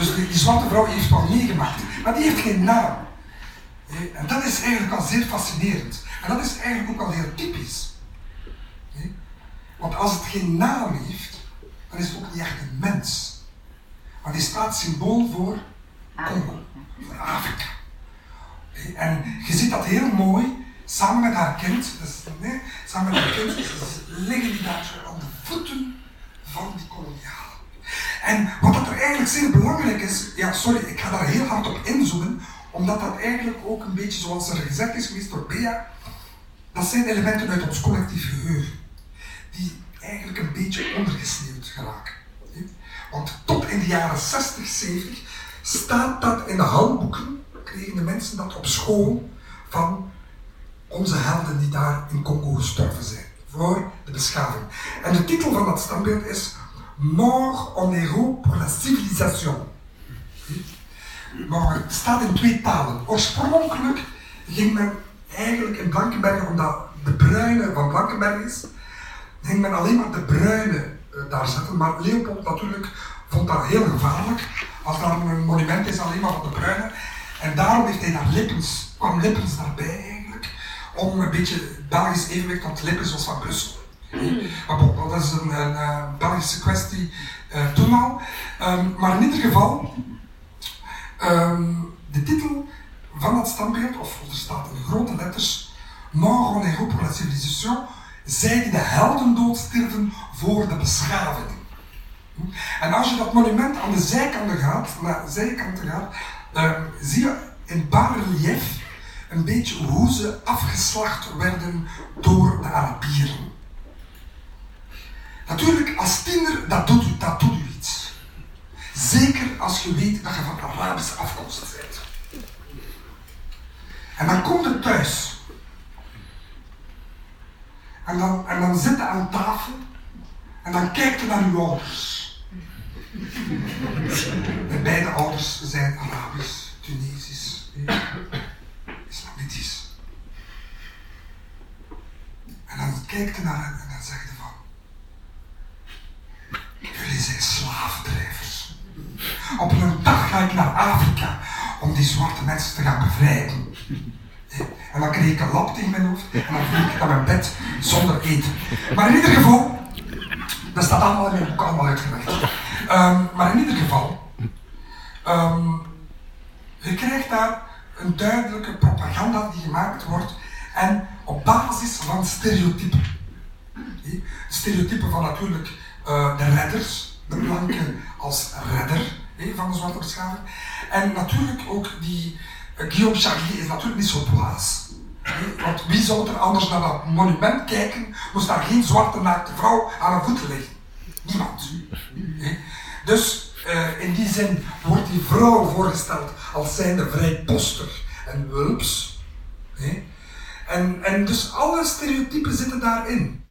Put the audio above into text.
Dus die zwarte vrouw heeft wat meegemaakt, maar die heeft geen naam. En dat is eigenlijk al zeer fascinerend. En dat is eigenlijk ook al heel typisch. Want als het geen naam heeft, dan is het ook niet echt een mens. Maar die staat symbool voor Congo, voor Afrika. En je ziet dat heel mooi, samen met haar kind, samen met haar kind liggen die daar zo aan de voeten van die kolonialen. En wat dat er eigenlijk zeer belangrijk is, ja sorry, ik ga daar heel hard op inzoomen, omdat dat eigenlijk ook een beetje zoals er gezegd is geweest door Bea, dat zijn elementen uit ons collectief geheugen, die eigenlijk een beetje ondergesneeuwd geraken. Want tot in de jaren 60, 70 staat dat in de handboeken, kregen de mensen dat op school van onze helden die daar in Congo gestorven zijn, voor de beschaving. En de titel van dat standbeeld is Mort en héros pour la civilisation. Maar het staat in 2 talen. Oorspronkelijk ging men eigenlijk in Blankenberge, omdat de bruine van Blankenberge is, ging men alleen maar de bruine daar zetten. Maar Leopold natuurlijk vond dat heel gevaarlijk, als daar een monument is alleen maar van de bruine. En daarom heeft hij daar kwam Lippens daarbij eigenlijk, om een beetje het Belgisch evenwicht, want Lippens was van Brussel. Maar bon, dat is een Belgische kwestie toen al. Maar in ieder geval, de titel van dat standbeeld, of er staat in grote letters, Mort en héros pour la civilisation, zij die de heldendood sterven voor de beschaving. En als je dat monument aan de zijkanten gaat, zie je in bas-relief een beetje hoe ze afgeslacht werden door de Arabieren. Natuurlijk, als tiener, dat doet u iets. Zeker als je weet dat je van Arabische afkomst bent. En dan kom je thuis. En dan zit je aan tafel en dan kijk je naar je ouders. De beide ouders zijn Arabisch, Tunesisch, Islamitisch. En dan kijk je naar hen en dan zeg je van: jullie zijn slavendrijvers. Op een dag ga ik naar Afrika om die zwarte mensen te gaan bevrijden. En dan kreeg ik een lap tegen mijn hoofd en dan vlieg ik naar mijn bed zonder eten. Maar in ieder geval, dat staat allemaal in mijn boek allemaal uitgelegd. Maar in ieder geval, je krijgt daar een duidelijke propaganda die gemaakt wordt en op basis van stereotypen. De stereotypen van natuurlijk de redders, de blanke als redder van de zwarte beschaving. En natuurlijk ook die Guillaume Charlier is natuurlijk niet zo dwaas. Want wie zou er anders naar dat monument kijken, moest daar geen zwarte naakte vrouw aan haar voeten liggen. Niemand. Dus in die zin wordt die vrouw voorgesteld als zijnde vrijpostig en wulps. En dus alle stereotypen zitten daarin.